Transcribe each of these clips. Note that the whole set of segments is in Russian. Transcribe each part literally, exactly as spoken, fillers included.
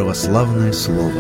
Православное слово.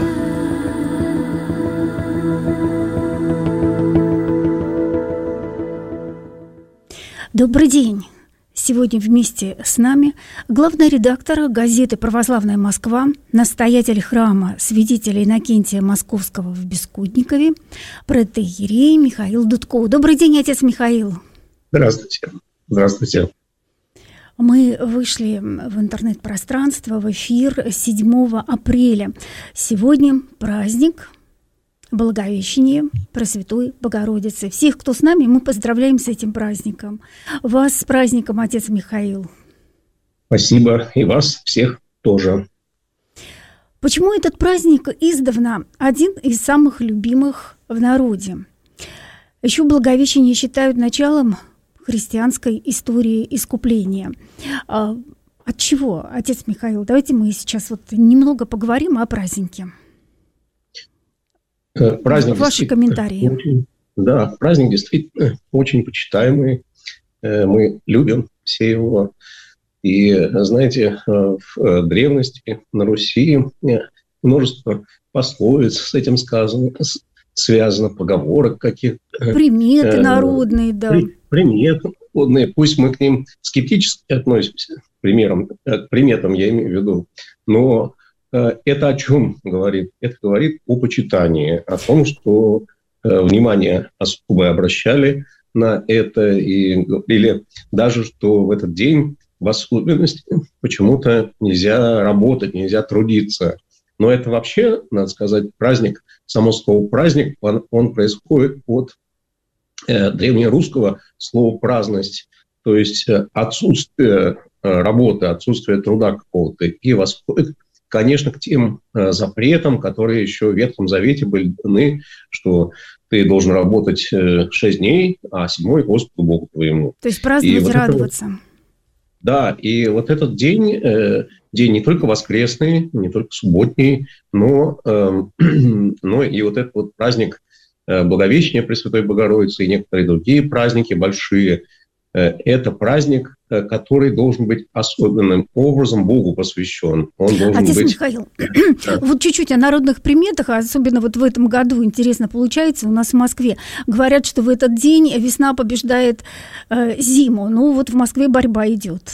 Добрый день! Сегодня вместе с нами главный редактор газеты «Православная Москва», настоятель храма святителя Иннокентия Московского в Бескудникове, протоиерей Михаил Дудко. Добрый день, отец Михаил! Здравствуйте! Здравствуйте! Мы вышли в интернет-пространство, в эфир седьмого апреля. Сегодня праздник Благовещения Пресвятой Богородицы. Всех, кто с нами, мы поздравляем с этим праздником. Вас с праздником, отец Михаил. Спасибо. И вас всех тоже. Почему этот праздник издавна один из самых любимых в народе? Еще Благовещение считают началом христианской истории искупления. От чего, отец Михаил? Давайте мы сейчас вот немного поговорим о празднике. Праздник Ваши комментарии. Очень, да, праздник действительно очень почитаемый. Мы любим все его. И, знаете, в древности на Руси множество пословиц с этим сказано, связано, поговорок каких-то. Приметы э, народные, да. При, приметы народные. Пусть мы к ним скептически относимся, к, примерам, к приметам я имею в виду, но э, это о чем говорит? Это говорит о почитании, о том, что э, внимание особое обращали на это, и говорили даже, что в этот день в особенности почему-то нельзя работать, нельзя трудиться. Но это вообще, надо сказать, праздник, само слово «праздник», он, он происходит от э, древнерусского слова «праздность», то есть э, отсутствие э, работы, отсутствие труда какого-то, и восходит, конечно, к тем э, запретам, которые еще в Ветхом Завете были даны, что ты должен работать э, шесть дней, а седьмой Господу Богу твоему. То есть праздновать и радоваться. Вот это, да, и вот этот день, э, день не только воскресный, не только субботний, но, э, но и вот этот вот праздник э, Благовещения Пресвятой Богородицы и некоторые другие праздники большие, э, это праздник, э, который должен быть особенным образом Богу посвящен. Он должен Отец быть... Михаил, вот чуть-чуть о народных приметах, особенно вот в этом году, интересно получается, у нас в Москве. Говорят, что в этот день весна побеждает э, зиму. Ну вот в Москве борьба идет.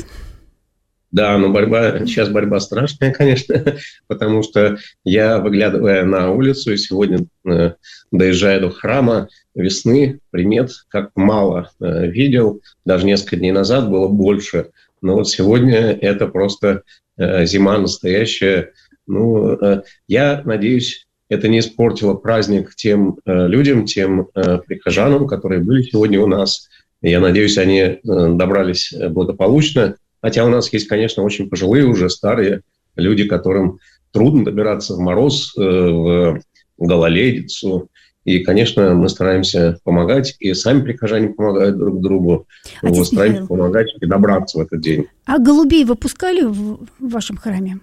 Да, но борьба, сейчас борьба страшная, конечно, потому что я, выглядывая на улицу, и сегодня, э, доезжая до храма, весны, примет как мало э, видел. Даже несколько дней назад было больше. Но вот сегодня это просто э, зима настоящая. Ну, э, я надеюсь, это не испортило праздник тем э, людям, тем э, прихожанам, которые были сегодня у нас. Я надеюсь, они э, добрались благополучно. Хотя у нас есть, конечно, очень пожилые уже, старые люди, которым трудно добираться в мороз, в гололедицу. И, конечно, мы стараемся помогать, и сами прихожане помогают друг другу. Вот, стараемся Михаил. помогать и добраться в этот день. А голубей выпускали в вашем храме?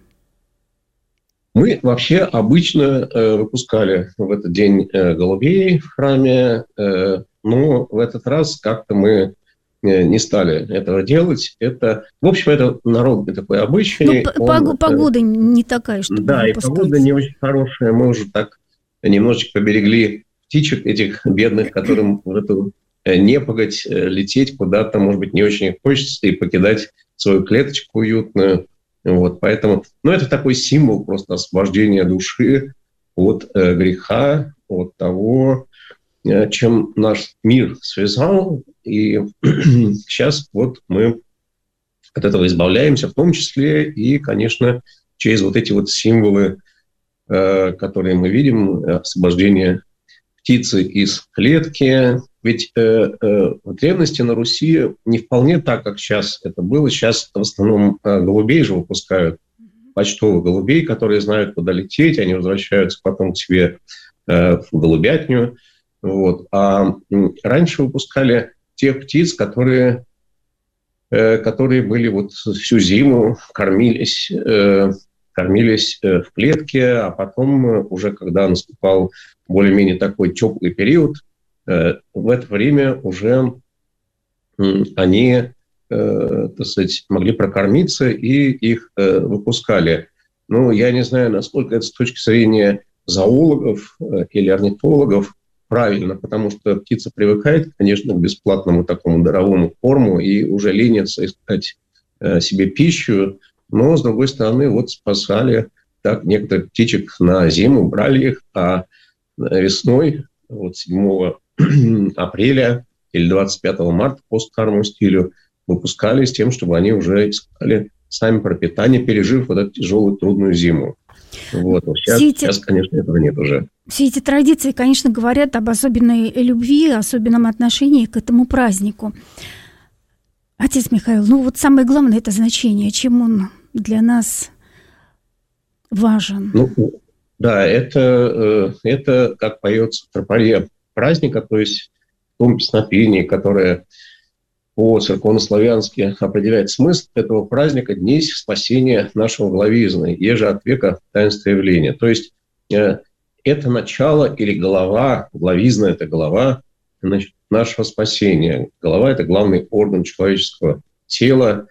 Мы вообще обычно э, выпускали в этот день э, голубей в храме, э, но в этот раз как-то мы не стали этого делать. Это, в общем, это народный такой обычай. Ну, он, погода э, не такая, чтобы да, и погода не очень хорошая. Мы уже так немножечко поберегли птичек этих бедных, которым в эту непогодь лететь куда-то, может быть, не очень хочется, и покидать свою клеточку уютную. Вот, поэтому, ну, это такой символ просто освобождения души от э, греха, от того, э, чем наш мир связал. И сейчас вот мы от этого избавляемся, в том числе и, конечно, через вот эти вот символы, э, которые мы видим, освобождение птицы из клетки. Ведь э, э, в древности на Руси не вполне так, как сейчас это было. Сейчас в основном э, голубей же выпускают, почтовых голубей, которые знают, куда лететь, они возвращаются потом к себе э, в голубятню. Вот. А э, раньше выпускали тех птиц, которые, э, которые были вот всю зиму, кормились, э, кормились э, в клетке, а потом э, уже когда наступал более-менее такой теплый период, э, в это время уже э, они, э, так сказать, могли прокормиться и их э, выпускали. Ну, я не знаю, насколько это с точки зрения зоологов или орнитологов правильно, потому что птица привыкает, конечно, к бесплатному такому даровому корму и уже ленится искать себе пищу, но, с другой стороны, вот спасали так некоторых птичек на зиму, брали их, а весной, вот седьмого апреля или двадцать пятого марта по старому стилю выпускали с тем, чтобы они уже искали сами пропитание, пережив вот эту тяжелую, трудную зиму. Вот. Сейчас, эти, сейчас, конечно, этого нет уже. Все эти традиции, конечно, говорят об особенной любви, особенном отношении к этому празднику. Отец Михаил, ну вот самое главное – это значение, чем он для нас важен. Ну, да, это, это, как поется в тропаре праздника, то есть в том песнопении, которое по-церковнославянски определяет смысл этого праздника «Днесь спасения нашего главизны, еже от века таинства явления». То есть э, это начало или голова, главизна – это голова, значит, нашего спасения. Голова – это главный орган человеческого тела.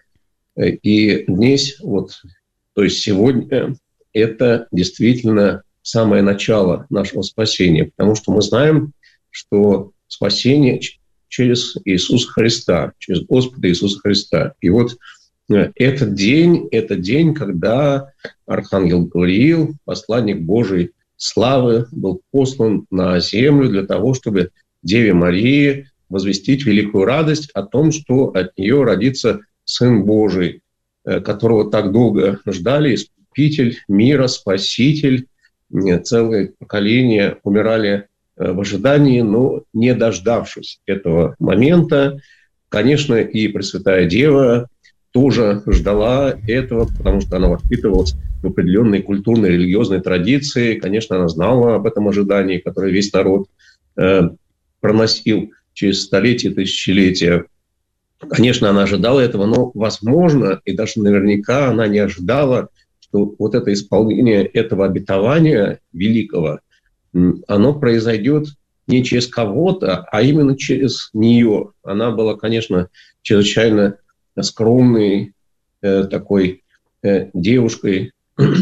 И днесь, вот, то есть сегодня, это действительно самое начало нашего спасения, потому что мы знаем, что спасение через Иисуса Христа, через Господа Иисуса Христа. И вот этот день, это день, когда архангел Гавриил, посланник Божией славы, был послан на землю для того, чтобы Деве Марии возвестить великую радость о том, что от нее родится Сын Божий, которого так долго ждали, Искупитель мира, Спаситель. Целые поколения умирали в ожидании, но не дождавшись этого момента. Конечно, и Пресвятая Дева тоже ждала этого, потому что она воспитывалась в определенной культурной, религиозной традиции. Конечно, она знала об этом ожидании, которое весь народ э, проносил через столетия, тысячелетия. Конечно, она ожидала этого, но, возможно, и даже наверняка она не ожидала, что вот это исполнение этого обетования великого, оно произойдет не через кого-то, а именно через нее. Она была, конечно, чрезвычайно скромной э, такой э, девушкой.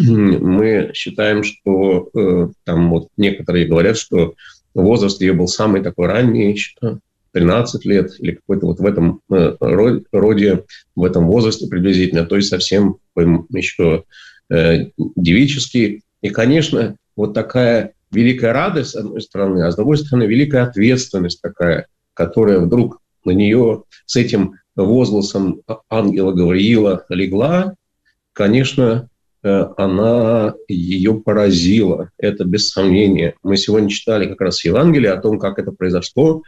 Мы считаем, что э, там вот некоторые говорят, что возраст ее был самый такой ранний, тринадцать лет, или какой-то вот в этом э, роде, в этом возрасте приблизительно, то есть совсем еще э, девический. И, конечно, вот такая великая радость, с одной стороны, а с другой стороны, великая ответственность такая, которая вдруг на нее с этим возгласом ангела Гавриила легла, конечно, она ее поразила. Это без сомнения. Мы сегодня читали как раз Евангелие о том, как это произошло.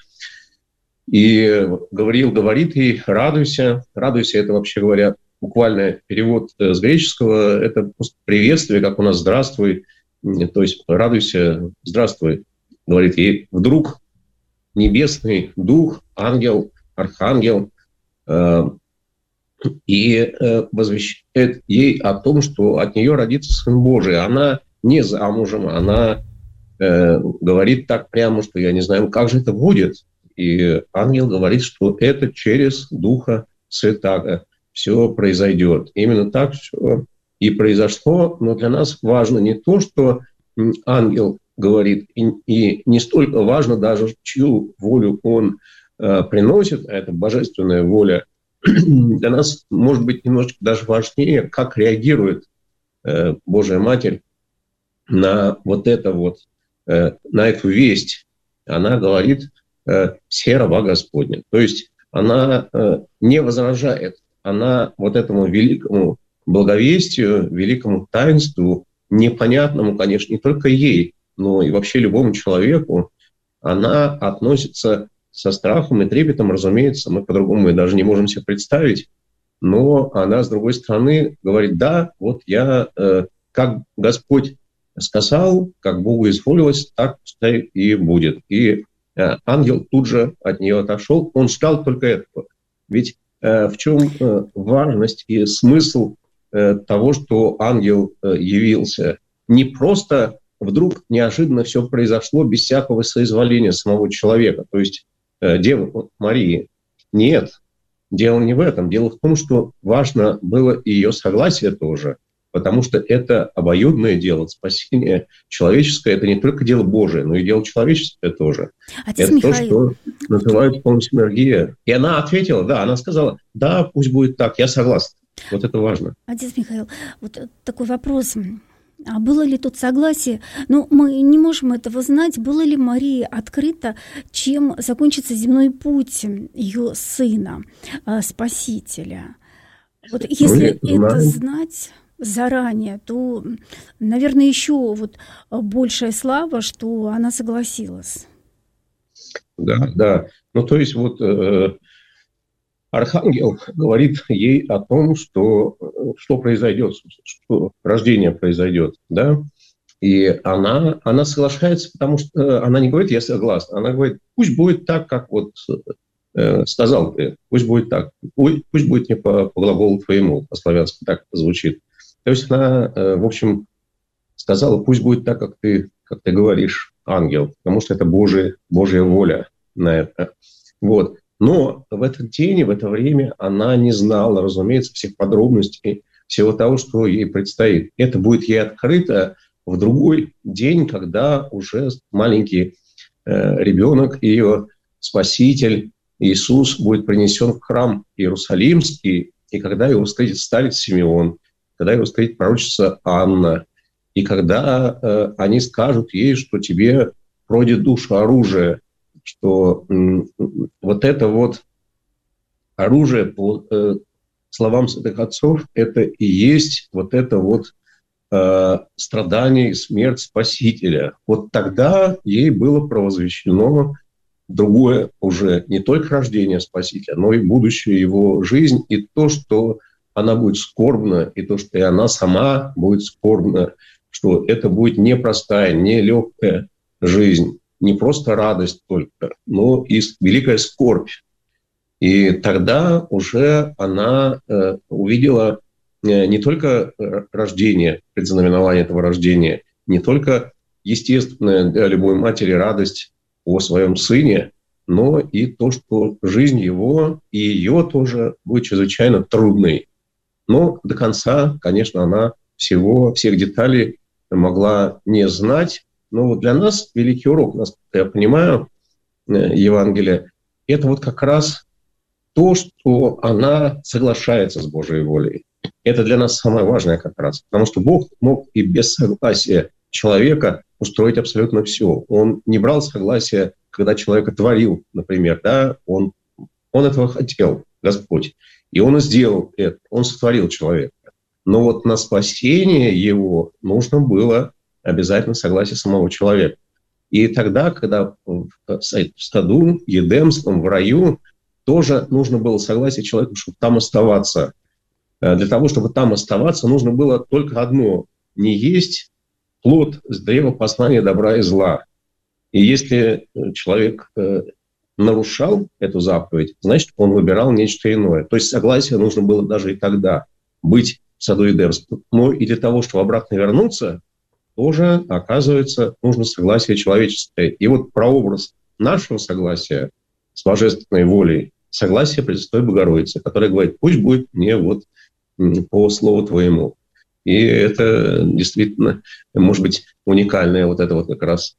И Гавриил говорит ей: радуйся. Радуйся, это, вообще говоря, буквальный перевод с греческого. Это приветствие, как у нас «здравствуй». То есть радуйся, здравствуй, говорит ей. Вдруг небесный дух, ангел, архангел, э, и э, возвещает ей о том, что от нее родится Сын Божий. Она не замужем, она э, говорит так прямо, что я не знаю, как же это будет. И ангел говорит, что это через Духа Святаго все произойдет. Именно так все и произошло, но для нас важно не то, что ангел говорит, и, и не столько важно даже, чью волю он э, приносит, а это божественная воля. Для нас, может быть, немножечко даже важнее, как реагирует э, Божья Матерь на вот это вот, э, на эту весть. Она говорит э, «Се раба Господня». То есть она э, не возражает, она вот этому великому благовестию, великому таинству, непонятному, конечно, не только ей, но и вообще любому человеку, она относится со страхом и трепетом, разумеется, мы по-другому и даже не можем себе представить, но она, с другой стороны, говорит: да, вот я, э, как Господь сказал, как Богу изволилось, так пускай и будет. И э, ангел тут же от нее отошел, он ждал только этого. Ведь э, в чем э, важность и смысл того, что ангел явился? Не просто вдруг неожиданно все произошло без всякого соизволения самого человека, то есть Девы Марии. Нет, дело не в этом. Дело в том, что важно было и ее согласие тоже. потому что это обоюдное дело, спасение человеческое, это не только дело Божие, но и дело человеческое тоже. Отец это Михаил. То, что называют полной синергия. И она ответила, да, она сказала, да, пусть будет так, я согласна. Вот это важно. Отец Михаил, вот такой вопрос. А было ли тут согласие? Ну, мы не можем этого знать. Было ли Марии открыто, чем закончится земной путь ее сына, Спасителя? Вот если ну, это знать заранее, то, наверное, еще вот большая слава, что она согласилась. Да, да. Ну, то есть вот э, архангел говорит ей о том, что, что произойдет, что рождение произойдет, да, и она, она соглашается, потому что она не говорит «я согласна», она говорит «пусть будет так, как вот э, сказал ты, пусть будет так, пусть, пусть будет не по, по глаголу твоему», по-славянски так звучит. То есть она, э, в общем, сказала «пусть будет так, как ты, как ты говоришь, ангел», потому что это Божия, Божья воля на это. Вот. Но в этот день и в это время она не знала, разумеется, всех подробностей, всего того, что ей предстоит. Это будет ей открыто в другой день, когда уже маленький э, ребенок, ее Спаситель Иисус будет принесен в храм Иерусалимский, и когда его встретит старец Симеон, когда его встретит пророчица Анна, и когда э, они скажут ей, что тебе пройдет душу оружие, что м, вот это вот оружие, по э, словам святых отцов, это и есть вот это вот э, страдание и смерть Спасителя. Вот тогда ей было провозвещено другое уже не только рождение Спасителя, но и будущая его жизнь, и то, что она будет скорбна, и то, что и она сама будет скорбна, что это будет непростая, нелегкая жизнь. Не просто радость только, но и великая скорбь. И тогда уже она э, увидела э, не только рождение, предзнаменование этого рождения, не только естественная для любой матери радость о своем сыне, но и то, что жизнь его и ее тоже будет чрезвычайно трудной. Но до конца, конечно, она всего, всех деталей могла не знать. Но вот для нас великий урок, насколько я понимаю, Евангелие, это вот как раз то, что она соглашается с Божьей волей. Это для нас самое важное как раз. Потому что Бог мог и без согласия человека устроить абсолютно все. Он не брал согласия, когда человека творил, например. Да? Он, он этого хотел, Господь. И Он и сделал это. Он сотворил человека. Но вот на спасение его нужно было обязательно согласие самого человека. И тогда, когда в саду Едемском, в раю, тоже нужно было согласие человека, чтобы там оставаться. Для того, чтобы там оставаться, нужно было только одно – не есть плод с древа познания добра и зла. И если человек нарушал эту заповедь, значит, он выбирал нечто иное. То есть согласие нужно было даже и тогда быть в саду Едемском. Но и для того, чтобы обратно вернуться, тоже, оказывается, нужно согласие человеческое. И вот прообраз нашего согласия с божественной волей, согласие Пресвятой Богородицы, которая говорит, пусть будет мне вот по слову твоему. И это действительно, может быть, уникальное вот это вот как раз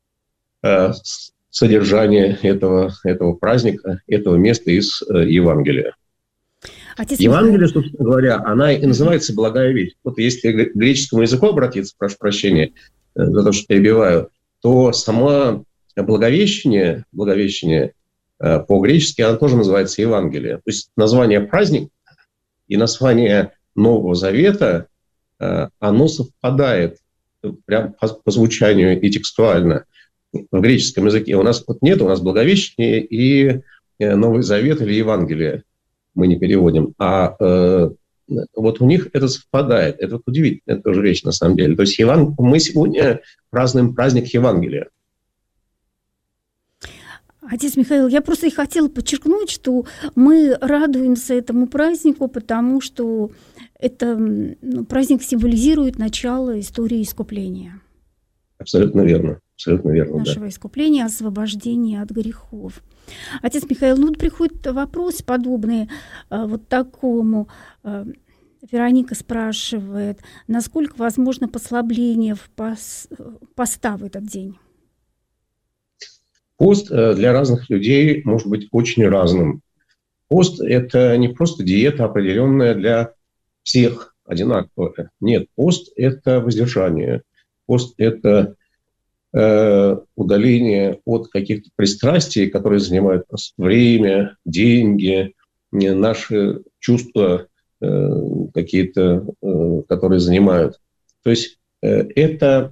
э, содержание этого, этого праздника, этого места из э, Евангелия. Отец Евангелие, собственно говоря, она и называется «Благая весть». Вот если к греческому языку обратиться, прошу прощения за то, что перебиваю, то само Благовещение, Благовещение по-гречески, оно тоже называется Евангелие. То есть название праздника и название Нового Завета, оно совпадает прямо по, по звучанию и текстуально в греческом языке. У нас вот нет, у нас Благовещение и Новый Завет или Евангелие. Мы не переводим, а э, вот у них это совпадает. Это вот удивительная тоже вещь на самом деле. То есть Еван... мы сегодня празднуем праздник Евангелия. Отец Михаил, я просто и хотела подчеркнуть, что мы радуемся этому празднику, потому что это ну, праздник символизирует начало истории искупления. Абсолютно верно. Абсолютно верно, нашего да. искупления, освобождения от грехов. Отец Михаил, ну приходит вопрос подобный вот такому. Вероника спрашивает, насколько возможно послабление в пос... поста в этот день? Пост для разных людей может быть очень разным. Пост – это не просто диета, определенная для всех одинаковая. Нет, пост – это воздержание. Пост – это э, удаление от каких-то пристрастий, которые занимают нас время, деньги, наши чувства э, какие-то, э, которые занимают. То есть э, это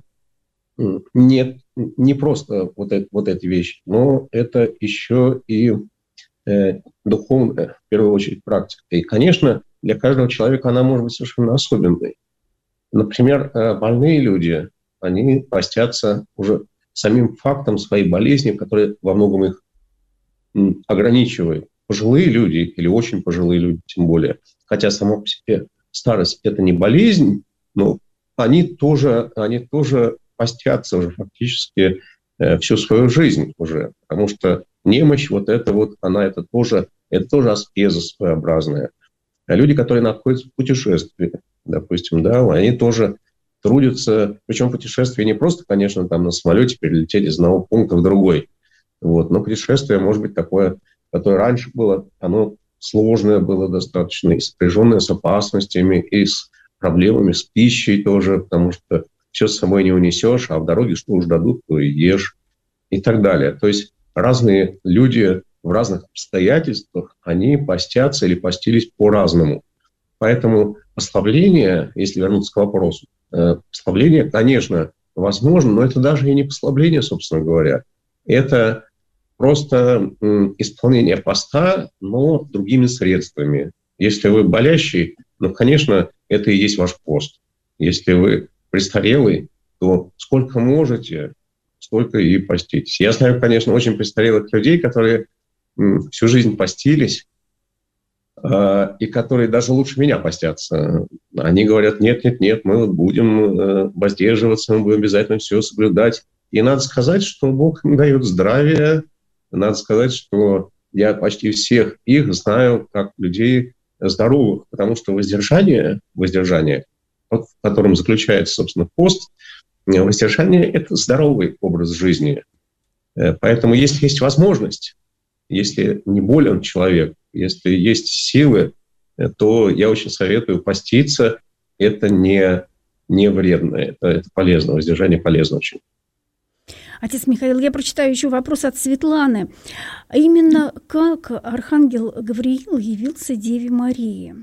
не, не просто вот, это, вот эти вещи, но это еще и э, духовная, в первую очередь, практика. И, конечно, для каждого человека она может быть совершенно особенной. Например, больные люди, они постятся уже самим фактом своей болезни, которая во многом их ограничивает. Пожилые люди, или очень пожилые люди тем более, хотя сама по себе старость – это не болезнь, но они тоже, они тоже постятся уже фактически э, всю свою жизнь уже, потому что немощь, вот это вот, она это тоже, это тоже аскеза своеобразная. А люди, которые находятся в путешествии, допустим, да, они тоже трудятся, причем путешествие не просто, конечно, там на самолете перелететь из одного пункта в другой, вот, но путешествие может быть такое, которое раньше было, оно сложное было достаточно, и сопряженное с опасностями, и с проблемами с пищей тоже, потому что все с собой не унесешь, а в дороге что уж дадут, то и ешь, и так далее. То есть разные люди в разных обстоятельствах, они постятся или постились по-разному. Поэтому послабление, если вернуться к вопросу, послабление, конечно, возможно, но это даже и не послабление, собственно говоря. Это просто исполнение поста, но другими средствами. Если вы болящий, ну, конечно, это и есть ваш пост. Если вы престарелый, то сколько можете, столько и поститесь. Я знаю, конечно, очень престарелых людей, которые всю жизнь постились, э, и которые даже лучше меня постятся. Они говорят, нет, нет, нет, мы вот будем э, воздерживаться, мы будем обязательно все соблюдать. И надо сказать, что Бог им дает здравие. Надо сказать, что я почти всех их знаю как людей здоровых, потому что воздержание, воздержание, в котором заключается, собственно, пост, воздержание – это здоровый образ жизни. Поэтому если есть возможность, если не болен человек, если есть силы, то я очень советую поститься. Это не, не вредно, это, это полезно, воздержание полезно очень. Отец Михаил, я прочитаю еще вопрос от Светланы. Именно как архангел Гавриил явился Деве Марии?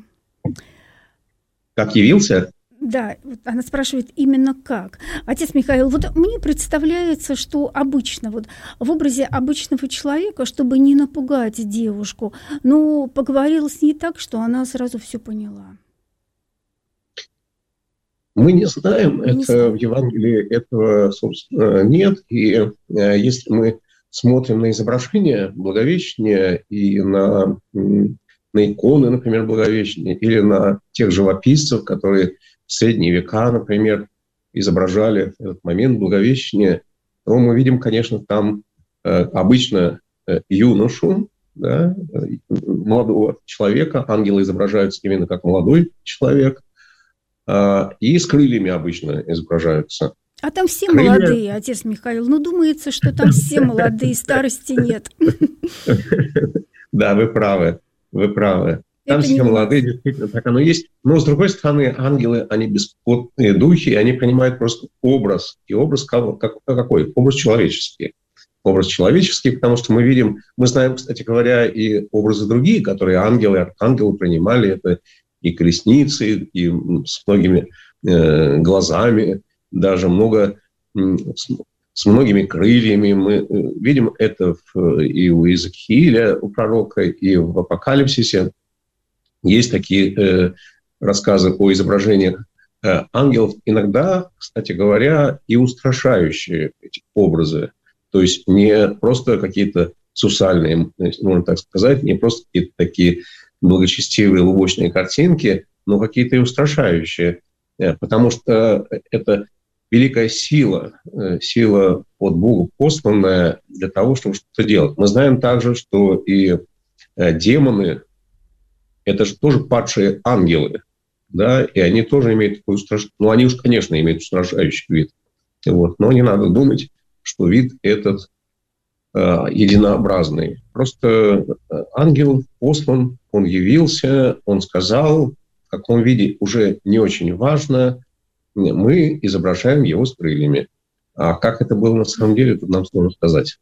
Как явился? Да, вот она спрашивает, именно как. Отец Михаил, вот мне представляется, что обычно, вот в образе обычного человека, чтобы не напугать девушку, но поговорил с ней так, что она сразу все поняла. Мы не знаем, не это знаем. В Евангелии этого, собственно, нет. И э, если мы смотрим на изображения Благовещения и на, на иконы, например, Благовещения, или на тех живописцев, которые в средние века, например, изображали этот момент Благовещения, то мы видим, конечно, там э, обычно э, юношу, да, молодого человека. Ангелы изображаются именно как молодой человек. И с крыльями обычно изображаются. А там все Крылья... молодые, отец Михаил. Ну, думается, что там все молодые, старости нет. Да, вы правы, вы правы. Там все молодые, действительно, так оно есть. Но, с другой стороны, ангелы, они бесплотные духи, и они принимают просто образ. И образ какой? Образ человеческий. Образ человеческий, потому что мы видим, мы знаем, кстати говоря, и образы другие, которые ангелы, архангелы принимали. Это и колесницы, и с многими э, глазами, даже много, с, с многими крыльями. Мы видим это в, и у Иезекииля, у пророка, и в Апокалипсисе. Есть такие э, рассказы о изображениях э, ангелов. Иногда, кстати говоря, и устрашающие эти образы. То есть не просто какие-то сусальные, можно так сказать, не просто какие-то такие благочестивые лубочные картинки, но какие-то и устрашающие. Потому что это великая сила, сила от Бога посланная для того, чтобы что-то делать. Мы знаем также, что и демоны – это же тоже падшие ангелы. да, и они тоже имеют такой устрашающий, ну, они уж, конечно, имеют устрашающий вид, вот, но не надо думать, что вид этот э, единообразный. Просто ангел послан, он явился, он сказал, в каком виде уже не очень важно, мы изображаем его с крыльями. А как это было на самом деле, тут нам сложно сказать.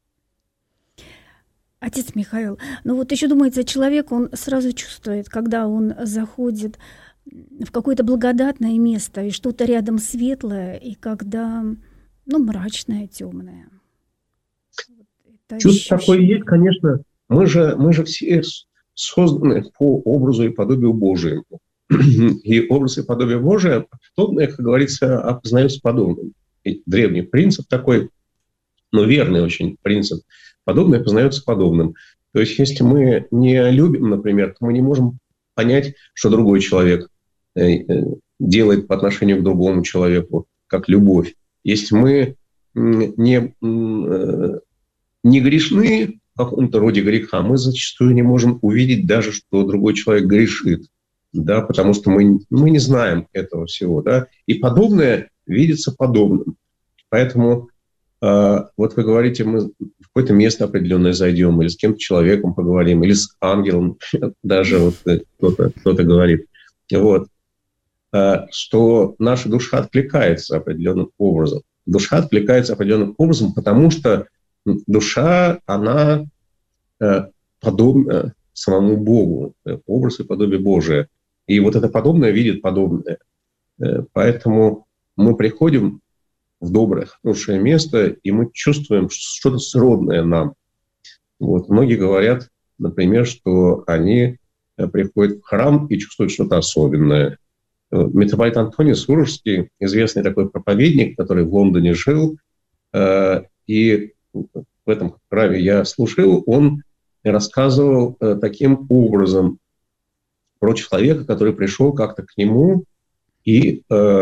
Отец Михаил, ну вот еще думается, человек, он сразу чувствует, когда он заходит в какое-то благодатное место, и что-то рядом светлое, и когда, ну, мрачное, темное. Вот чувство такое есть, конечно. Мы же, мы же все созданы по образу и подобию Божию. И образ и подобие Божие, подобное, как говорится, опознается подобным. И древний принцип такой, но верный очень принцип. Подобное познается подобным. То есть, если мы не любим, например, то мы не можем понять, что другой человек делает по отношению к другому человеку, как любовь. Если мы не, не грешны в каком-то роде греха, мы зачастую не можем увидеть даже, что другой человек грешит, да, потому что мы, мы не знаем этого всего. Да, и подобное видится подобным. Поэтому э, вот вы говорите, мы в какое-то место определенное зайдем, или с кем-то человеком поговорим, или с ангелом, даже вот кто-то, кто-то говорит, вот, э, что наша душа откликается определенным образом. Душа откликается определенным образом, потому что душа, она э, подобна самому Богу, э, образ и подобие Божие. И вот это подобное видит подобное. Э, поэтому мы приходим в доброе, хорошее место, и мы чувствуем что-то сродное нам. Вот. Многие говорят, например, что они приходят в храм и чувствуют что-то особенное. Митрополит Антоний Сурожский, известный такой проповедник, который в Лондоне жил, и в этом храме я служил, он рассказывал таким образом про человека, который пришел как-то к нему и...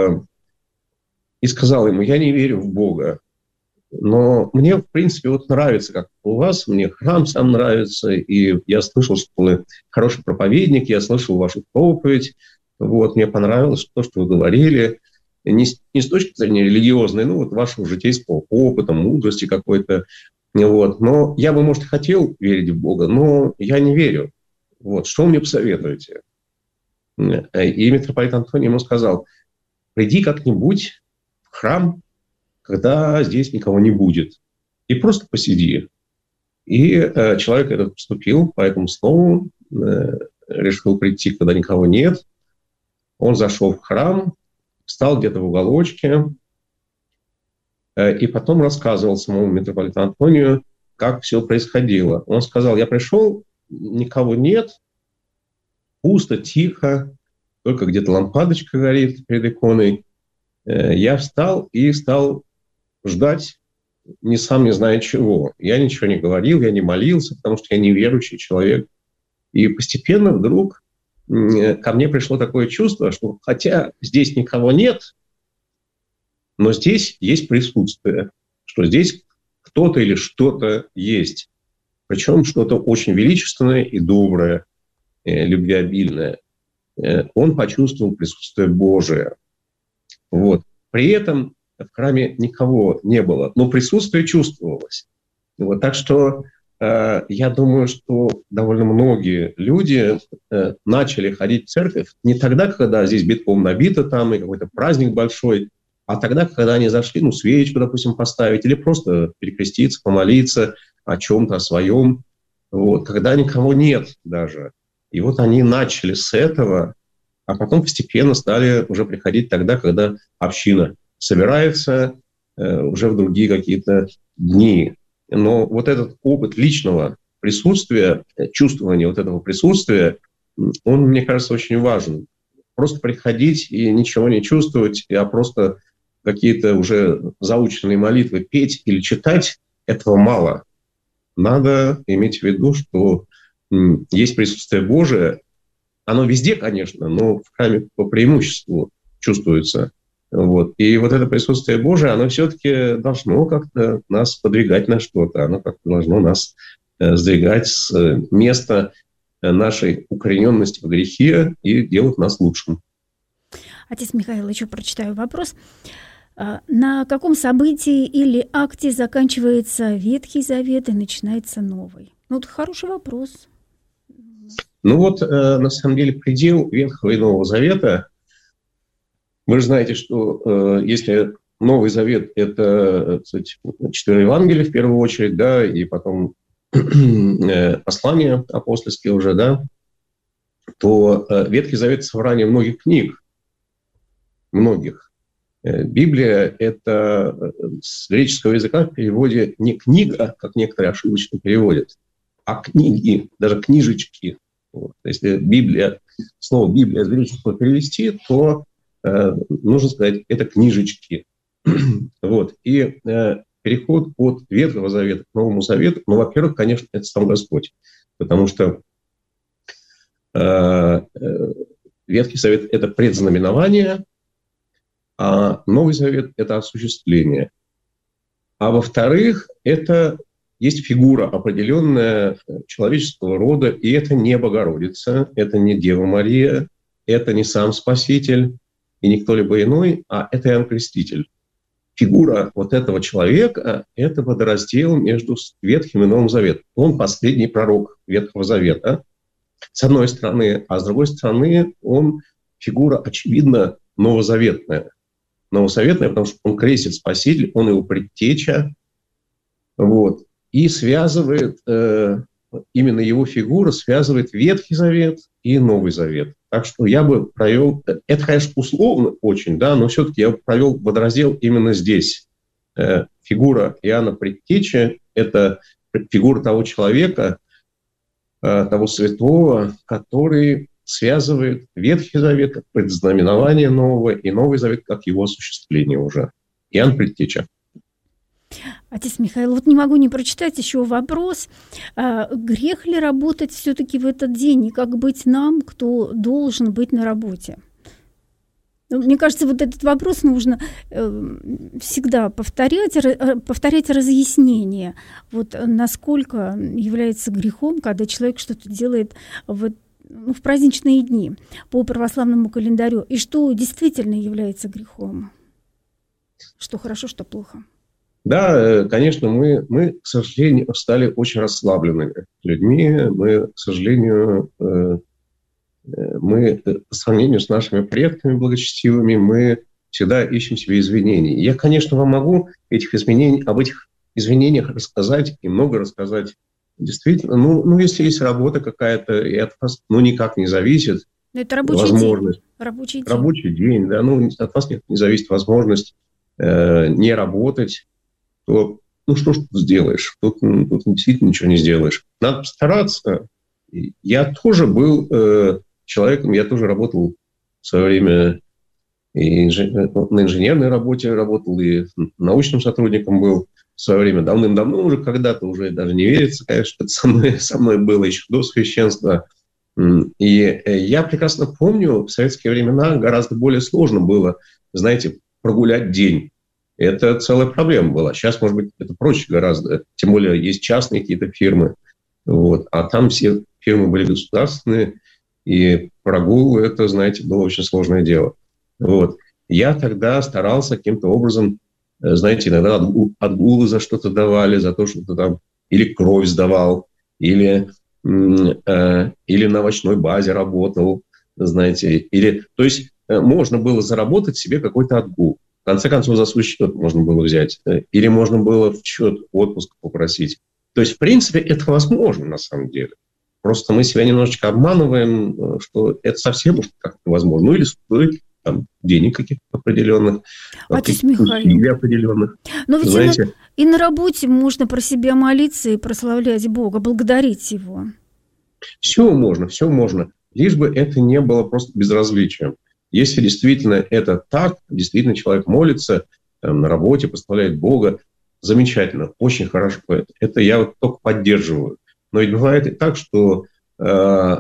И сказал ему: я не верю в Бога, но мне, в принципе, вот нравится, как у вас, мне храм сам нравится, и я слышал, что вы хороший проповедник, я слышал вашу проповедь, вот, мне понравилось то, что вы говорили, не с, не с точки зрения религиозной, ну, вот вашего житейского опыта, мудрости какой-то, вот, но я бы, может, хотел верить в Бога, но я не верю, вот, что вы мне посоветуете? И митрополит Антоний ему сказал: приди как-нибудь храм, когда здесь никого не будет. И просто посиди. И э, человек этот поступил по этому слову, э, решил прийти, когда никого нет. Он зашел в храм, встал где-то в уголочке, э, и потом рассказывал самому митрополиту Антонию, как все происходило. Он сказал: я пришел, никого нет, пусто, тихо, только где-то лампадочка горит перед иконой. Я встал и стал ждать, не сам не зная чего. Я ничего не говорил, я не молился, потому что я неверующий человек. И постепенно вдруг ко мне пришло такое чувство, что хотя здесь никого нет, но здесь есть присутствие, что здесь кто-то или что-то есть. Причем что-то очень величественное и доброе, любвеобильное. Он почувствовал присутствие Божие. Вот. При этом в храме никого не было, но присутствие чувствовалось. Вот. Так что э, я думаю, что довольно многие люди э, начали ходить в церковь не тогда, когда здесь битком набито там и какой-то праздник большой, а тогда, когда они зашли, ну, свечку, допустим, поставить или просто перекреститься, помолиться о чем-то, о своем, вот, когда никого нет даже. И вот они начали с этого, а потом постепенно стали уже приходить тогда, когда община собирается э, уже в другие какие-то дни. Но вот этот опыт личного присутствия, чувствования вот этого присутствия, он, мне кажется, очень важен. Просто приходить и ничего не чувствовать, а просто какие-то уже заученные молитвы петь или читать, этого мало. Надо иметь в виду, что м, есть присутствие Божие. Оно везде, конечно, но в храме по преимуществу чувствуется. Вот. И вот это присутствие Божие, оно все-таки должно как-то нас подвигать на что-то. Оно как-то должно нас э, сдвигать с места нашей укорененности в грехе и делать нас лучшим. Отец Михаил, еще прочитаю вопрос. На каком событии или акте заканчивается Ветхий Завет и начинается Новый? Ну, это хороший вопрос. Ну вот, на самом деле, предел Ветхого и Нового Завета, вы же знаете, что если Новый Завет – это, кстати, четыре Евангелия в первую очередь, да, и потом послания апостольские уже, да, то Ветхий Завет – это собрание многих книг, многих. Библия – это с греческого языка в переводе не книга, как некоторые ошибочно переводят, а книги, даже книжечки. Вот. Если Библия, слово Библия с греческого перевести, то э, нужно сказать, это книжечки. Вот. И э, переход от Ветхого Завета к Новому Завету, ну, во-первых, конечно, это сам Господь, потому что э, э, Ветхий Завет – это предзнаменование, а Новый Завет – это осуществление. А во-вторых, это есть фигура определенная человеческого рода, и это не Богородица, это не Дева Мария, это не сам Спаситель и не кто-либо иной, а это Иоанн Креститель. Фигура вот этого человека – это водораздел между Ветхим и Новым Заветом. Он последний пророк Ветхого Завета, с одной стороны, а с другой стороны, он фигура, очевидно, новозаветная. Новозаветная, потому что он крестит Спаситель, он его предтеча, вот, и связывает, э, именно его фигура связывает Ветхий Завет и Новый Завет. Так что я бы провел, это, конечно, условно очень, да, но все-таки я бы провел водораздел именно здесь. Э, фигура Иоанна Предтечи – это фигура того человека, э, того святого, который связывает Ветхий Завет как предзнаменование нового и Новый Завет как его осуществление уже. Иоанн Предтеча. Отец Михаил, вот не могу не прочитать еще вопрос. А, грех ли работать все-таки в этот день? И как быть нам, кто должен быть на работе? Мне кажется, вот этот вопрос нужно э, всегда повторять, повторять разъяснение. Вот насколько является грехом, когда человек что-то делает в ну, в праздничные дни по православному календарю, и что действительно является грехом, что хорошо, что плохо. Да, конечно, мы, мы, к сожалению, стали очень расслабленными людьми. Мы, к сожалению, мы по сравнению с нашими предками благочестивыми, мы всегда ищем себе извинений. Я, конечно, вам могу этих извинений, об этих извинениях рассказать и много рассказать. Действительно, ну, ну если есть работа какая-то, и от вас ну, никак не зависит. Но это рабочий возможность, день. Рабочий день. Рабочий день, да, ну от вас не, не зависит возможность э, не работать, то ну что ж тут сделаешь? Тут, тут действительно ничего не сделаешь. Надо постараться. Я тоже был э, человеком, я тоже работал в свое время и инж... на инженерной работе работал, и научным сотрудником был. В свое время, давным-давно уже, когда-то уже даже не верится, конечно, это со мной, со мной было еще до священства. И я прекрасно помню, в советские времена гораздо более сложно было, знаете, прогулять день. Это целая проблема была. Сейчас, может быть, это проще гораздо. Тем более есть частные какие-то фирмы. Вот. А там все фирмы были государственные, и прогул – это, знаете, было очень сложное дело. Вот. Я тогда старался каким-то образом, знаете, иногда отгулы за что-то давали, за то, что ты там или кровь сдавал, или, э, или на овощной базе работал, знаете. Или, то есть э, можно было заработать себе какой-то отгул. В конце концов, за свой счет можно было взять. Или можно было в счет отпуск попросить. То есть, в принципе, это возможно на самом деле. Просто мы себя немножечко обманываем, что это совсем уж как-то возможно. Ну или стоит там, денег каких-то определенных, Отец Михаил, усилий определенных. Но ведь знаете, и, на, и на работе можно про себя молиться и прославлять Бога, благодарить Его. Все можно, все можно. Лишь бы это не было просто безразличием. Если действительно это так, действительно человек молится там, на работе, прославляет Бога, замечательно, очень хорошо. Это я вот только поддерживаю. Но ведь бывает и так, что э,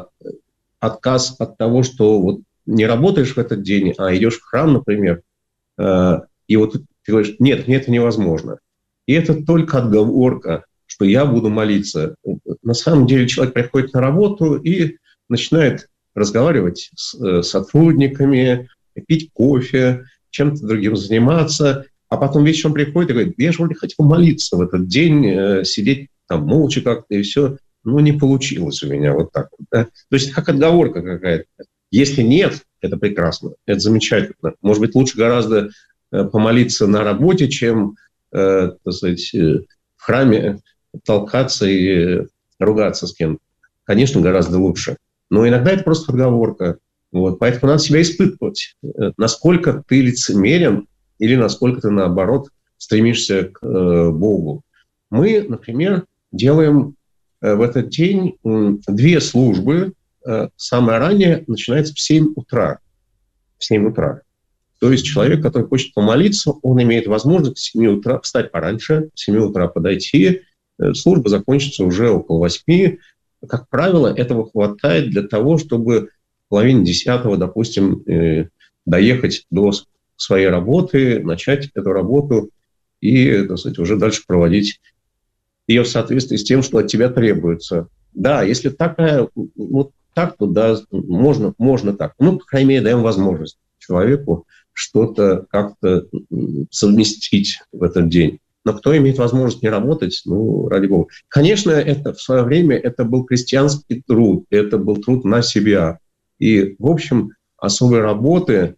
отказ от того, что вот не работаешь в этот день, а идешь в храм, например, э, и вот ты говоришь, нет, мне это невозможно. И это только отговорка, что я буду молиться. На самом деле человек приходит на работу и начинает разговаривать с сотрудниками, пить кофе, чем-то другим заниматься, а потом вечером приходит и говорит: я же вроде хотел молиться в этот день, сидеть там молча как-то и все. Ну, не получилось у меня вот так вот. Да? То есть как отговорка какая-то. Если нет, это прекрасно, это замечательно. Может быть, лучше гораздо помолиться на работе, чем, э, так сказать, в храме толкаться и ругаться с кем-то. Конечно, гораздо лучше. Но иногда это просто отговорка. Вот. Поэтому надо себя испытывать. Насколько ты лицемерен или насколько ты, наоборот, стремишься к э, Богу. Мы, например, делаем в этот день две службы. Самое раннее начинается в семь утра. В семь утра. То есть человек, который хочет помолиться, он имеет возможность в семь утра встать пораньше, в семь утра подойти. Служба закончится уже около восьми. Как правило, этого хватает для того, чтобы в половине десятого, допустим, доехать до своей работы, начать эту работу и, так сказать, уже дальше проводить ее в соответствии с тем, что от тебя требуется. Да, если такая, вот так, то да, можно, можно так. Ну, по крайней мере, даем возможность человеку что-то как-то совместить в этот день. Но кто имеет возможность не работать, ну, ради бога. Конечно, это в свое время это был крестьянский труд, это был труд на себя. И, в общем, особой работы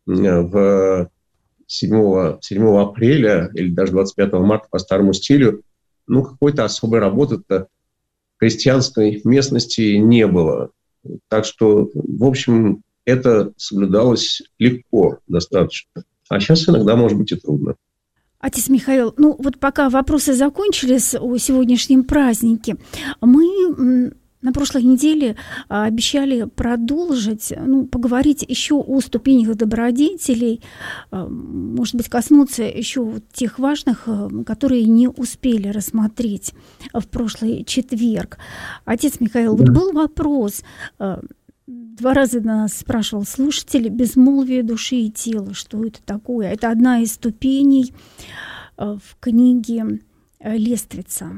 в седьмого апреля или даже двадцать пятого марта по старому стилю, ну, какой-то особой работы-то в крестьянской местности не было. Так что, в общем, это соблюдалось легко достаточно. А сейчас иногда может быть и трудно. Отец Михаил, ну вот пока вопросы закончились о сегодняшнем празднике, мы на прошлой неделе обещали продолжить, ну, поговорить еще о ступенях добродетелей, может быть, коснуться еще вот тех важных, которые не успели рассмотреть в прошлый четверг. Отец Михаил, вот был вопрос, два раза нас спрашивал слушатель: безмолвие души и тела, что это такое? Это одна из ступеней в книге Лествица.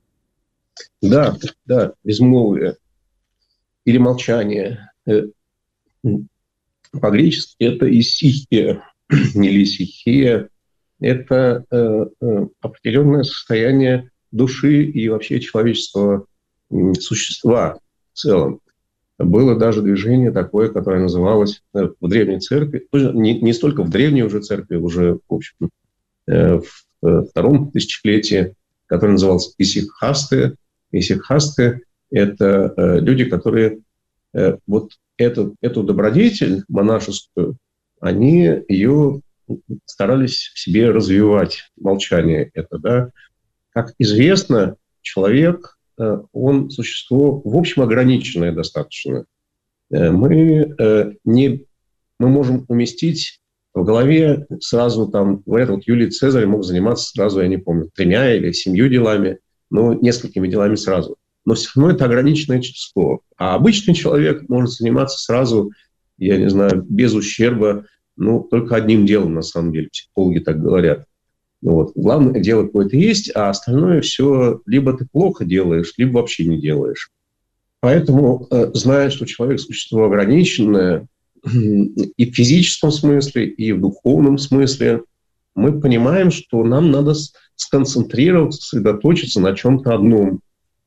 Да, да, безмолвие или молчание. По-гречески это исихия или исихия. Это э, э, определенное состояние души и вообще человеческого существа в целом. Было даже движение такое, которое называлось в Древней Церкви, не, не столько в Древней уже Церкви, уже, в общем, в втором тысячелетии, которое называлось исихасты. Исихасты – это люди, которые вот эту, эту добродетель монашескую, они ее старались в себе развивать, молчание это, да. Как известно, человек, он существо, в общем, ограниченное достаточно. Мы, не, мы можем уместить в голове сразу, там, говорят, вот Юлий Цезарь мог заниматься сразу, я не помню, тремя или семью делами, но несколькими делами сразу. Но все равно это ограниченное число. А обычный человек может заниматься сразу, я не знаю, без ущерба, ну, только одним делом, на самом деле, психологи так говорят. Вот. Главное дело какое-то есть, а остальное все либо ты плохо делаешь, либо вообще не делаешь. Поэтому, зная, что человек – существо ограниченное и в физическом смысле, и в духовном смысле, мы понимаем, что нам надо сконцентрироваться, сосредоточиться на чем-то одном.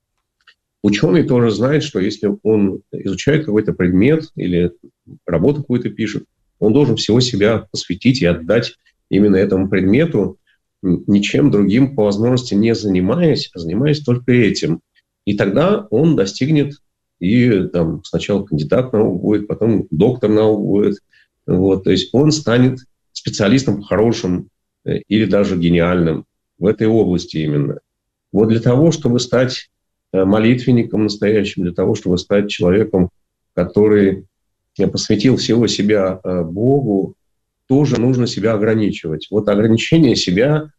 Ученый тоже знает, что если он изучает какой-то предмет или работу какую-то пишет, он должен всего себя посвятить и отдать именно этому предмету, ничем другим по возможности не занимаясь, а занимаясь только этим. И тогда он достигнет и там, сначала кандидат наук будет, потом доктор наук будет. Вот, то есть он станет специалистом хорошим или даже гениальным в этой области именно. Вот для того, чтобы стать молитвенником настоящим, для того, чтобы стать человеком, который посвятил всего себя Богу, тоже нужно себя ограничивать. Вот ограничение себя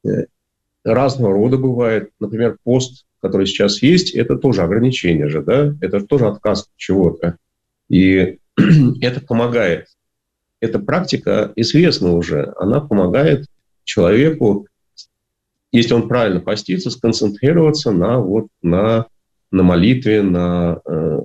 разного рода бывает. Например, пост, который сейчас есть, это тоже ограничение же, да? Это тоже отказ от чего-то. И это помогает. Эта практика известна уже. Она помогает человеку если он правильно постится, сконцентрироваться на, вот, на, на молитве, на э,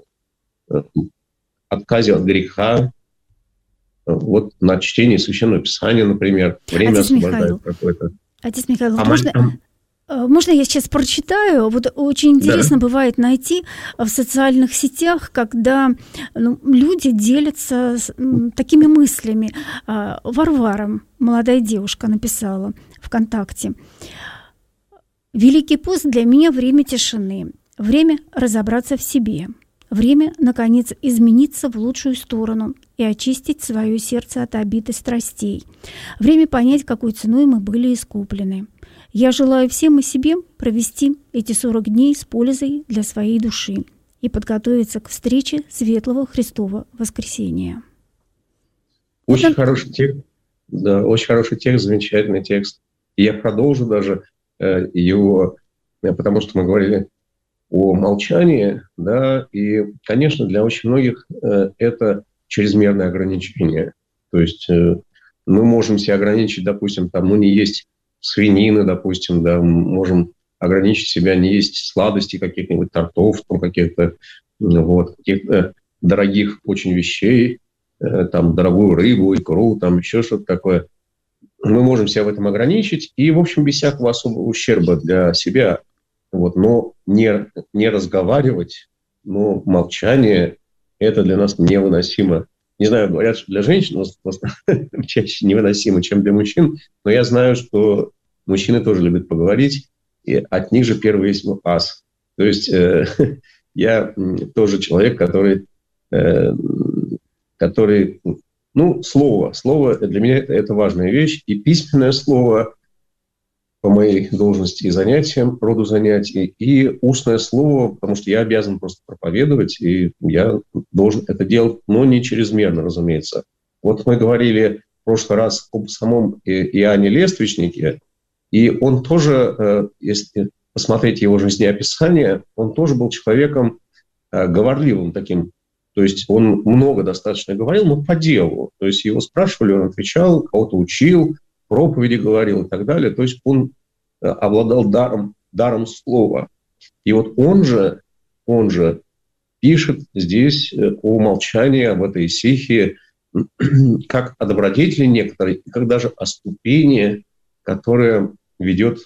отказе от греха, вот, на чтении Священного Писания, например. Время Отец освобождает Михаил, какое-то. Отец Михаил, А можно... мол- Можно я сейчас прочитаю? Вот очень интересно Да. бывает найти в социальных сетях, когда ну, люди делятся с, м, такими мыслями. А, Варвара, молодая девушка, написала ВКонтакте. «Великий пост для меня время тишины, время разобраться в себе, время, наконец, измениться в лучшую сторону и очистить свое сердце от обид и страстей, время понять, какой ценой мы были искуплены. Я желаю всем и себе провести эти сорок дней с пользой для своей души и подготовиться к встрече светлого Христова воскресения». Очень Вот он... хороший текст. Да, очень хороший текст, замечательный текст. И я продолжу даже э, его, э, потому что мы говорили о молчании, да, и, конечно, для очень многих э, это чрезмерное ограничение. То есть э, мы можем себя ограничить, допустим, там, ну, не есть свинины, допустим, да, можем ограничить себя, не есть сладости каких-нибудь, тортов, там, каких-то, вот, каких-то дорогих очень вещей, э, там, дорогую рыбу, икру, там, еще что-то такое. Мы можем себя в этом ограничить и, в общем, без всякого особого ущерба для себя. Вот, но не, не разговаривать, но молчание – это для нас невыносимо. Не знаю, говорят, что для женщин чаще невыносимо, чем для мужчин, но я знаю, что мужчины тоже любят поговорить, и от них же первый есть ас. То есть э, я тоже человек, который, э, который, ну, слово, слово для меня это, это важная вещь, и письменное слово по моей должности и занятиям, роду занятий, и устное слово, потому что я обязан просто проповедовать, и я должен это делать, но не чрезмерно, разумеется. Вот мы говорили в прошлый раз об самом Иоанне Лествичнике, и он тоже, если посмотреть его жизнеописание, он тоже был человеком говорливым таким. То есть он много достаточно говорил, но по делу. То есть его спрашивали, он отвечал, кого-то учил, проповеди говорил и так далее. То есть он обладал даром, даром слова. И вот он же, он же пишет здесь о молчании, об этой исихии, как о добродетели некоторой, как даже о ступени, которая ведет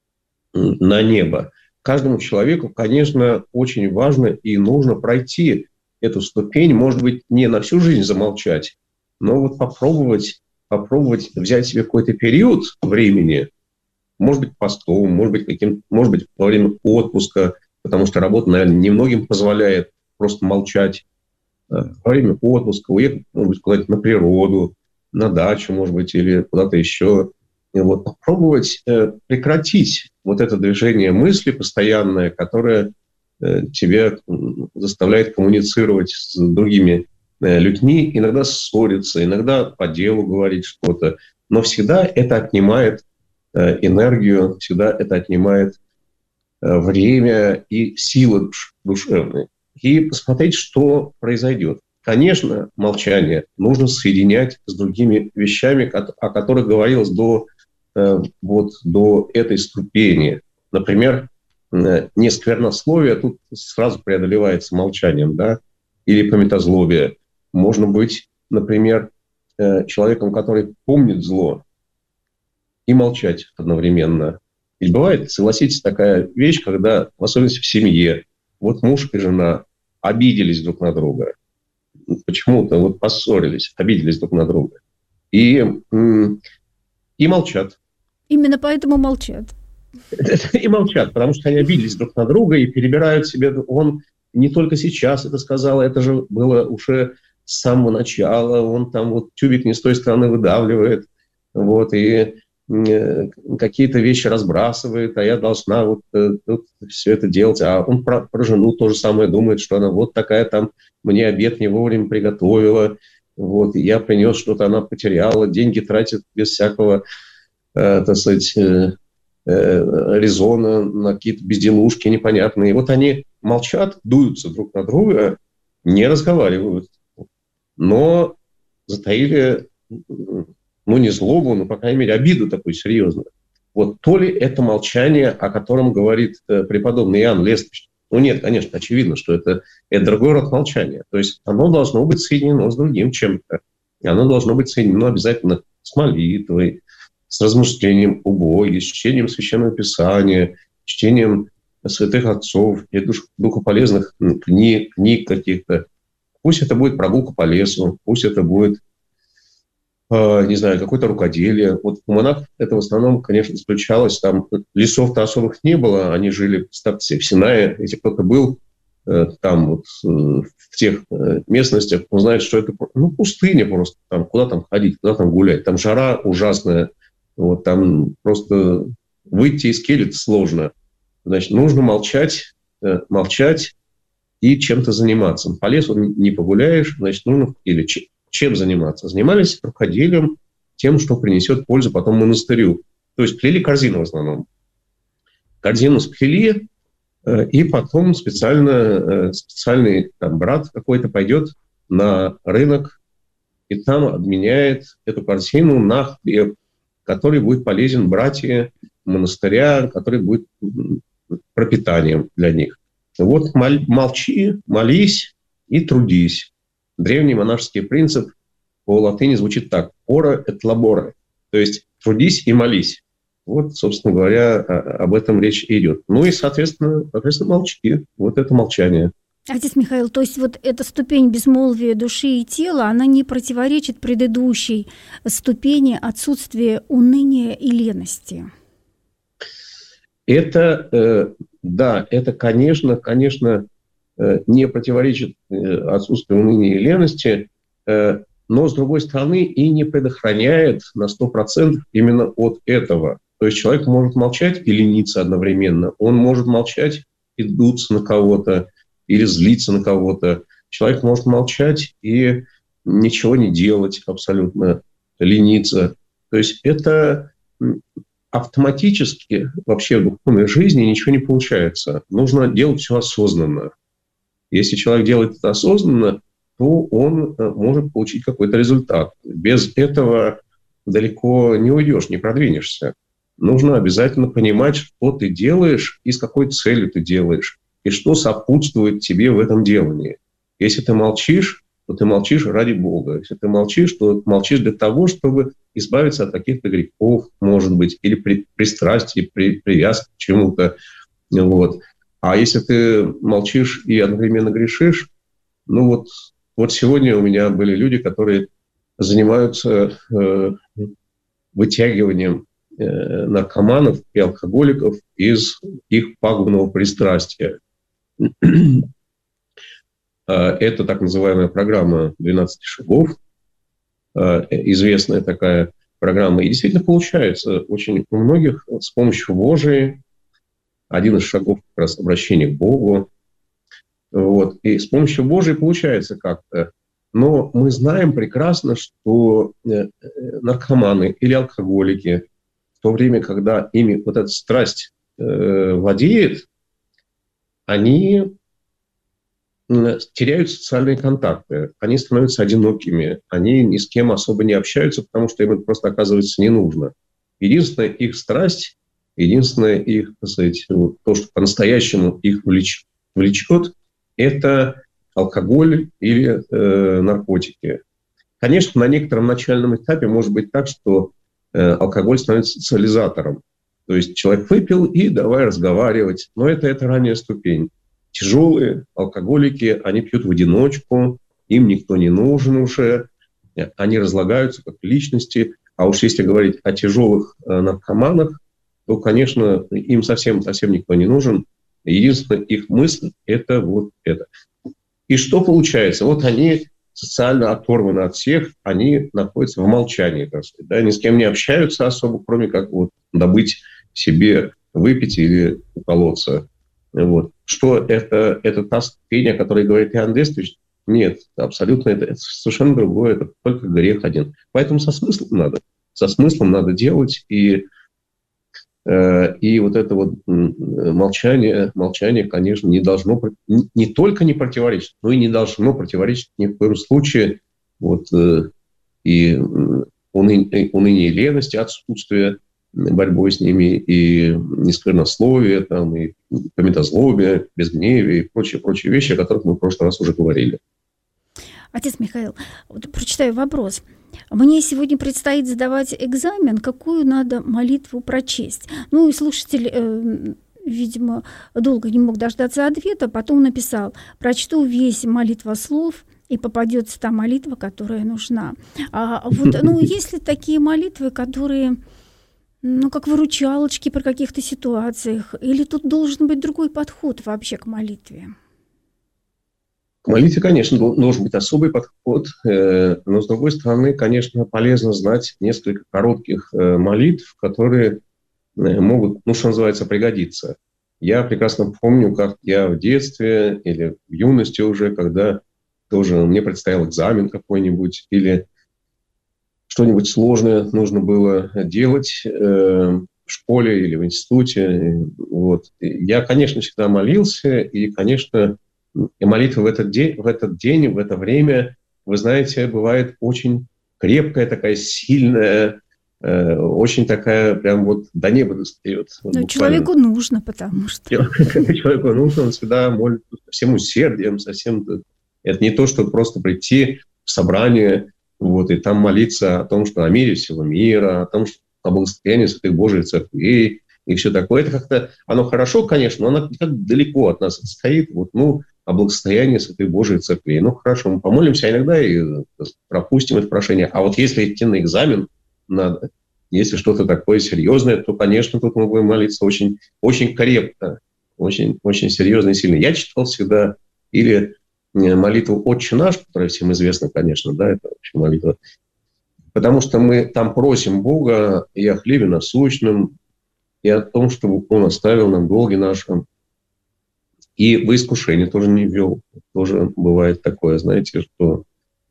на небо. Каждому человеку, конечно, очень важно и нужно пройти эту ступень, может быть, не на всю жизнь замолчать, но вот попробовать, попробовать взять себе какой-то период времени, может быть, постом, может быть, каким, может быть, во время отпуска, потому что работа, наверное, немногим позволяет просто молчать. Во время отпуска уехать, может быть, куда-то на природу, на дачу, может быть, или куда-то еще. И вот попробовать э, прекратить вот это движение мысли постоянное, которое э, тебя заставляет коммуницировать с другими э, людьми, иногда ссориться, иногда по делу говорить что-то, но всегда это отнимает э, энергию, всегда это отнимает э, время и силы душ, душевные. И посмотреть, что произойдет. Конечно, молчание нужно соединять с другими вещами, о которых говорилось до вот до этой ступени. Например, не сквернословие тут сразу преодолевается молчанием, да, или пометозлобие. Можно быть, например, человеком, который помнит зло, и молчать одновременно. Ведь бывает, согласитесь, такая вещь, когда, в особенности в семье, вот муж и жена обиделись друг на друга. Почему-то вот поссорились, обиделись друг на друга. И, и молчат. Именно поэтому молчат. И молчат, потому что они обиделись друг на друга и перебирают себе. Он не только сейчас это сказал, это же было уже с самого начала. Он там вот тюбик не с той стороны выдавливает, вот, и э, какие-то вещи разбрасывает, а я должна вот э, тут все это делать. А он про, про жену то же самое думает, что она вот такая там мне обед не вовремя приготовила, вот, и я принес что-то, она потеряла, деньги тратит без всякого... Э, так сказать, э, э, резона, на какие-то безделушки непонятные. И вот они молчат, дуются друг на друга, не разговаривают, но затаили, ну, не злобу, но, по крайней мере, обиду такую серьезную. Вот то ли это молчание, о котором говорит э, преподобный Иоанн Лествич. Ну нет, конечно, очевидно, что это, это другой род молчания. То есть оно должно быть соединено с другим чем-то. Оно должно быть соединено обязательно с молитвой, с размышлением о Боге, с чтением Священного Писания, чтением святых отцов и дух, духополезных книг, книг каких-то. Пусть это будет прогулка по лесу, пусть это будет, э, не знаю, какое-то рукоделие. Вот у монахов это в основном, конечно, исключалось. Там лесов-то особых не было, они жили в Синае. Если кто-то был э, там вот э, в тех э, местностях, он знает, что это ну, пустыня просто. Там, куда там ходить, куда там гулять. Там жара ужасная. Вот, там просто выйти из кельи сложно. Значит, нужно молчать, э, молчать и чем-то заниматься. По лесу не погуляешь, значит, нужно в келье. Чем заниматься? Занимались рукоделием, тем, что принесет пользу потом монастырю. То есть плели корзину в основном. Корзину сплели, э, и потом специально, э, специальный там, брат какой-то пойдет на рынок и там обменяет эту корзину на хлеб, который будет полезен братьям монастыря, который будет пропитанием для них. Вот молчи, молись и трудись. Древний монашеский принцип по латыни звучит так: ora et labora, то есть трудись и молись. Вот, собственно говоря, об этом речь идет. Ну и, соответственно, соответственно, молчи. Вот это молчание. Отец Михаил, то есть вот эта ступень безмолвия души и тела, она не противоречит предыдущей ступени отсутствия уныния и лености? Это, э, да, это, конечно, конечно, э, не противоречит э, отсутствию уныния и лености, э, но, с другой стороны, и не предохраняет на сто процентов именно от этого. То есть человек может молчать и лениться одновременно. Он может молчать и дуться на кого-то, или злиться на кого-то. Человек может молчать и ничего не делать, абсолютно лениться. То есть это автоматически вообще в духовной жизни ничего не получается. Нужно делать все осознанно. Если человек делает это осознанно, то он может получить какой-то результат. Без этого далеко не уйдешь, не продвинешься. Нужно обязательно понимать, что ты делаешь и с какой целью ты делаешь, и что сопутствует тебе в этом делании. Если ты молчишь, то ты молчишь ради Бога. Если ты молчишь, то молчишь для того, чтобы избавиться от каких-то грехов, может быть, или при, пристрастий, при, привязки к чему-то. Вот. А если ты молчишь и одновременно грешишь, ну вот, вот сегодня у меня были люди, которые занимаются э, вытягиванием э, наркоманов и алкоголиков из их пагубного пристрастия. Это так называемая программа двенадцать шагов, известная такая программа. И действительно получается очень у многих с помощью Божией. Один из шагов как раз обращение к Богу. Вот. И с помощью Божией получается как-то. Но мы знаем прекрасно, что наркоманы или алкоголики в то время, когда ими вот эта страсть э, владеет, они теряют социальные контакты, они становятся одинокими, они ни с кем особо не общаются, потому что им это просто, оказывается, не нужно. Единственная их страсть, единственное их, так сказать, вот, то, что по-настоящему их влечет, влечет это алкоголь или э, наркотики. Конечно, на некотором начальном этапе может быть так, что э, алкоголь становится социализатором. То есть человек выпил и давай разговаривать, но это, это ранняя ступень. Тяжелые алкоголики, они пьют в одиночку, им никто не нужен уже, они разлагаются как личности. А уж если говорить о тяжелых наркоманах, то, конечно, им совсем-совсем никто не нужен. Единственная их мысль – это вот это. И что получается? Вот они социально оторваны от всех, они находятся в молчании, так сказать, да, ни с кем не общаются особо, кроме как вот добыть себе, выпить или уколоться. Вот. Что это, это та ступень, о которой говорит Иоанн Лествич? Нет, абсолютно это, это совершенно другое, это только грех один. Поэтому со смыслом надо, со смыслом надо делать, и, э, и вот это вот молчание, молчание, конечно, не должно, не, не только не противоречить, но и не должно противоречить ни в коем случае вот, э, и уныние, уныние и лености, отсутствие борьбой с ними, и несквернословие, там, и пометозлобие, безгневие и прочие-прочие вещи, о которых мы в прошлый раз уже говорили. Отец Михаил, вот прочитаю вопрос. Мне сегодня предстоит сдавать экзамен, какую надо молитву прочесть? Ну и слушатель, э, видимо, долго не мог дождаться ответа, потом написал: прочту весь молитвослов, и попадется та молитва, которая нужна. А вот, ну, есть ли такие молитвы, которые, ну, как выручалочки при каких-то ситуациях, или тут должен быть другой подход вообще к молитве? К молитве, конечно, должен быть особый подход, но, с другой стороны, конечно, полезно знать несколько коротких молитв, которые могут, ну, что называется, пригодиться. Я прекрасно помню, как я в детстве или в юности уже, когда тоже мне предстоял экзамен какой-нибудь или что-нибудь сложное нужно было делать в школе или в институте. Вот. Я, конечно, всегда молился, и, конечно, и молитва в этот день, в этот день, в это время, вы знаете, бывает очень крепкая, такая сильная, э, очень такая, прям вот до неба достает. Вот, но человеку нужно, потому что... Человеку нужно, он всегда молит со всем усердием, со всем... Это не то, что просто прийти в собрание, вот, и там молиться о том, что о мире всего мира, о том, что о благословении святых Божьих церквей и все такое. Это как-то... Оно хорошо, конечно, но оно как далеко от нас стоит. Вот, ну, о благосостоянии святой Божией церкви. Ну, хорошо, мы помолимся, а иногда и пропустим это прошение. А вот если идти на экзамен надо, если что-то такое серьезное, то, конечно, тут мы будем молиться очень, очень крепко, очень, очень серьезно и сильно. Я читал всегда или молитву «Отче наш», которая всем известна, конечно, да, это вообще молитва, потому что мы там просим Бога и о хлебе насущном, и о том, чтобы Он оставил нам долги наши, и в искушение тоже не ввел. Тоже бывает такое, знаете, что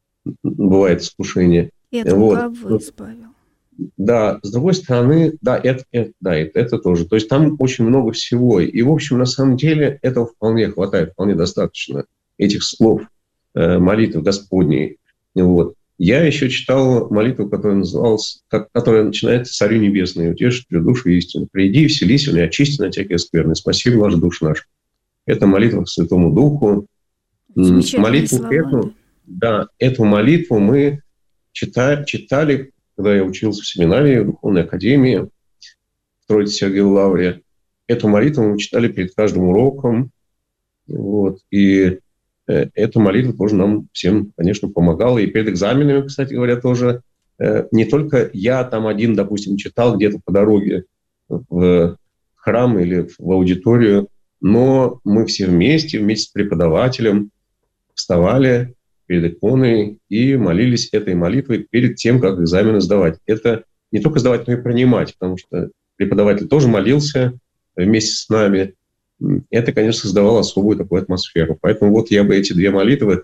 бывает искушение. И от лукавого избавил. Да, с другой стороны, да, это, это, да, это, это тоже. То есть там очень много всего. И, в общем, на самом деле этого вполне хватает, вполне достаточно, этих слов, э, молитв Господней. Вот. Я еще читал молитву, которая называлась, как, которая начинается «Царю небесный, утеши душу истину. Приди, вселись, и очисти на всякие скверны. Спаси ваш душ наш». Это молитва к Святому Духу. Молитву эту, да, эту молитву мы читали, читали, когда я учился в семинарии, в Духовной академии, в Троице-Сергиевой Лавре. Эту молитву мы читали перед каждым уроком. Вот. И э, эта молитва тоже нам всем, конечно, помогала. И перед экзаменами, кстати говоря, тоже э, не только я там один, допустим, читал где-то по дороге в храм или в аудиторию, но мы все вместе, вместе с преподавателем вставали перед иконой и молились этой молитвой перед тем, как экзамены сдавать. Это не только сдавать, но и принимать, потому что преподаватель тоже молился вместе с нами. Это, конечно, создавало особую такую атмосферу. Поэтому вот я бы эти две молитвы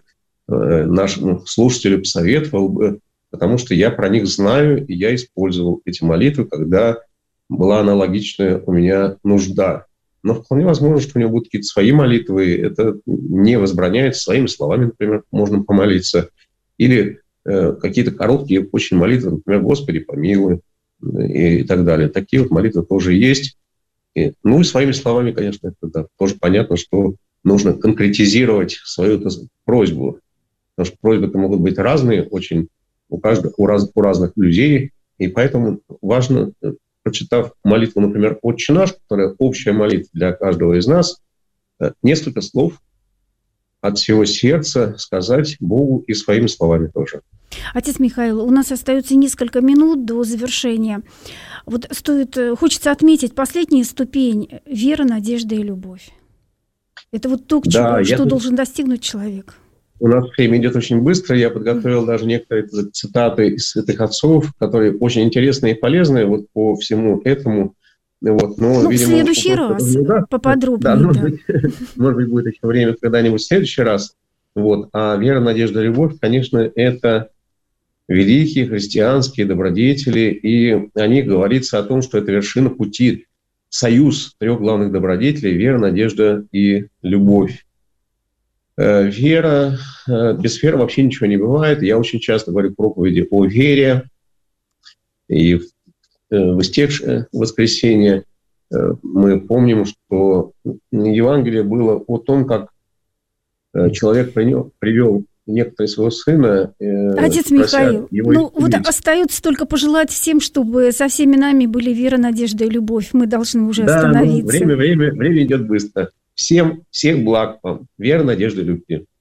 нашим слушателям посоветовал бы, потому что я про них знаю, и я использовал эти молитвы, когда была аналогичная у меня нужда. Но вполне возможно, что у него будут какие-то свои молитвы. Это не возбраняется. Своими словами, например, можно помолиться. Или э, какие-то короткие очень молитвы, например, «Господи, помилуй» и, и так далее. Такие вот молитвы тоже есть. И, ну и своими словами, конечно, это да, тоже понятно, что нужно конкретизировать свою просьбу. Потому что просьбы-то могут быть разные очень у, каждого, у, раз, у разных людей. И поэтому важно... прочитав молитву, например, «Отче наш», которая общая молитва для каждого из нас, несколько слов от всего сердца сказать Богу и своими словами тоже. Отец Михаил, у нас остается несколько минут до завершения. Вот стоит, хочется отметить последнюю ступень – вера, надежда и любовь. Это вот то, к чему, да, что тут... должен достигнуть человек. У нас время идет очень быстро. Я подготовил mm. даже некоторые цитаты из святых отцов, которые очень интересные и полезные вот по всему этому. Вот. Но, ну, видимо, в следующий раз да, поподробнее. Да, да. Может, быть, может быть, будет еще время когда-нибудь в следующий раз. Вот. А вера, надежда, любовь, конечно, это великие христианские добродетели. И о них говорится о том, что это вершина пути. Союз трех главных добродетелей – вера, надежда и любовь. Вера, без веры вообще ничего не бывает. Я очень часто говорю в проповеди о вере. И в истекшее воскресенье. Мы помним, что Евангелие было о том, как человек привел некоторого своего сына. Отец Михаил, ну вот остается только пожелать всем, чтобы со всеми нами были вера, надежда и любовь. Мы должны уже да, остановиться. Ну, время, время, время идет быстро. Всем, всех благ вам. Вера, надежда и любви.